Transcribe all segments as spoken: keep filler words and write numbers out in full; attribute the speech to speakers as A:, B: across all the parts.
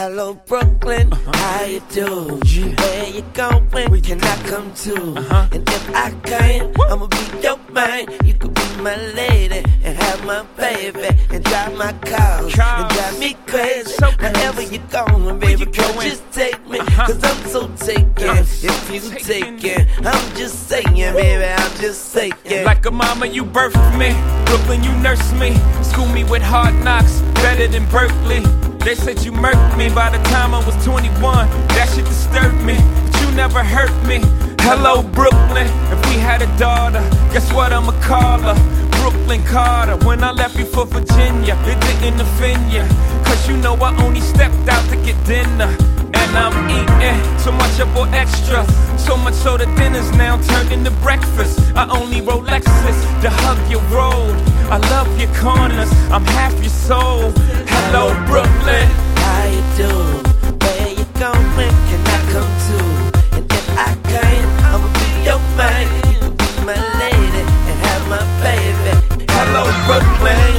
A: Hello Brooklyn, uh-huh. How you do? Yeah. Where you going? Where can I come to? Uh-huh. And if I can, I'ma be your man. You could be my lady and have my baby and drive my car and drive me crazy. So wherever you going, baby, girl, just take me. Uh-huh. Cause I'm so taken. Uh, if you taken, I'm just saying, baby, I'm just saying.
B: Like a mama, you birthed me. Brooklyn, you nursed me. School me with hard knocks, better than Berkeley. They said you murked me by the time I was twenty-one. That shit disturbed me, but you never hurt me. Hello, Brooklyn. If we had a daughter, guess what I'ma call her? Brooklyn Carter. When I left you for Virginia, it didn't offend you, cause you know I only stepped out to get dinner. And I'm eating so much I bought extra. So much so the dinner's now turned into breakfast. I only roll Lexus to hug your road. I love your corners, I'm half your soul. Hello Brooklyn,
A: how you do? Where you going? Can I come to? And if I can, I'ma be your man. You could be my lady and have my baby.
B: Hello Brooklyn,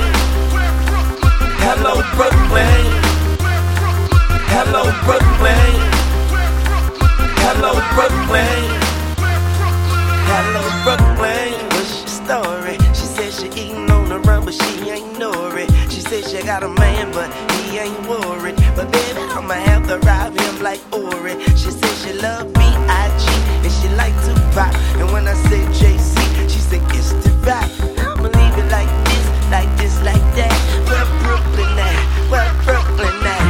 B: hello Brooklyn, hello Brooklyn, hello Brooklyn,
A: hello Brooklyn. What's your story? She said she eating on the run, but she ain't know it. She said she got a man, but he ain't worried. But baby, I'ma have to rob him like Ori. She said she love B I G and she like Tupac. And when I say J C, she said it's the rap. I'ma leave it like this, like this, like that. Where Brooklyn at? Where Brooklyn at?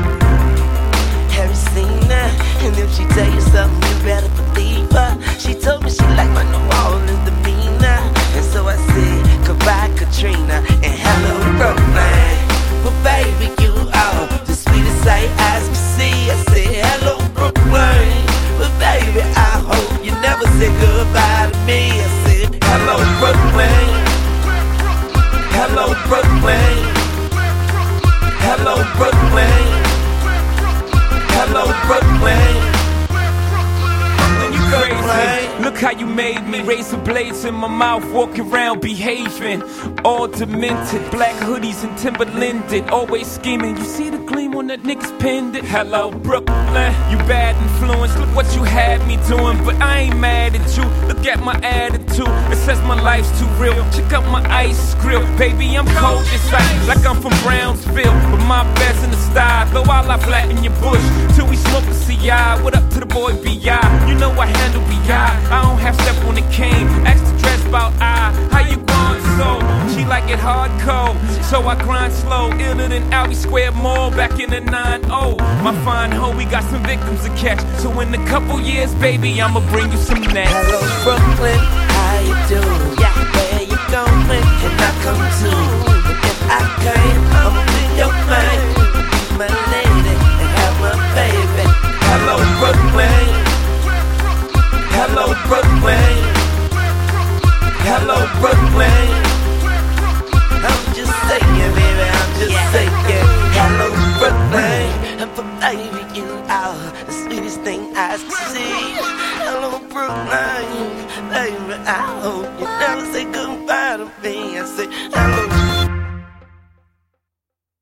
A: Have you seen her? And if she tell you something, you better believe her. She told me she like my New Orleans demeanor. And so I said goodbye Katrina and hello Brooklyn. But baby, you are the sweetest sight eyes can see. I said hello Brooklyn. But baby, I hope you never say goodbye to me. I said
B: hello Brooklyn, hello Brooklyn, hello Brooklyn, hello Brooklyn. You crazy. Look how you made me. Razor blades in my mouth, walking around behaving all demented. Black hoodies and Timberlanded, always scheming. You see the gleam on that nigga's pendant. Hello Brooklyn, you bad influence. Look what you had me doing, but I ain't mad at you. Look at my attitude, it says my life's too real. Check out my ice grill, baby, I'm cold as ice, like I'm from Brownsville. But my best in the style, though I lie flat in your bush till we smoke a C I. What up to the boy B I? You know I handle B I. I don't have step on the cane. Ask the dress about I. How you going so? She like it hardcore, so I grind slow. Iller than Albee Square Mall back in the nine oh. My fine hoe, we got some victims to catch. So in a couple years, baby, I'ma bring you some next.
A: Hello Brooklyn, how you do? Yeah, where you going? Can I come to? If I can, I'ma be your man. Be my lady and have my baby.
B: Hello Brooklyn, hello Brooklyn, hello Brooklyn.
A: I'm just saying, baby, I'm just yeah. saying. Hello Brooklyn, and for baby, you are the sweetest thing I see. Hello Brooklyn, baby, I hope you never say goodbye to me. I say hello